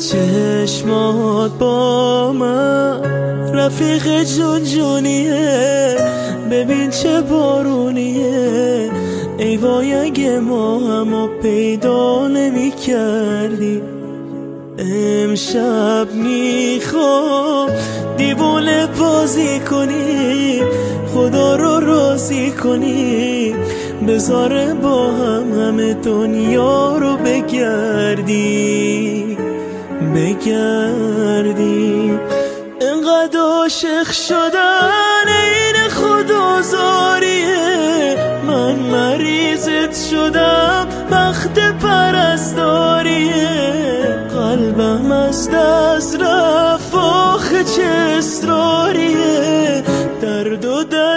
چشمات با من رفیق جون جونیه، ببین چه بارونیه. ای وای اگه ما همو پیدا نمی کردی. امشب میخوام دیوونه بازی کنی، خدا رو راضی کنی، بذاره با هم همه دنیا رو بگردی. انقدر عاشق شدن این خدازاریه، من مریضت شدم بخت پرستاریه. قلبم از دست رفت آخه چه اصراریه، درد و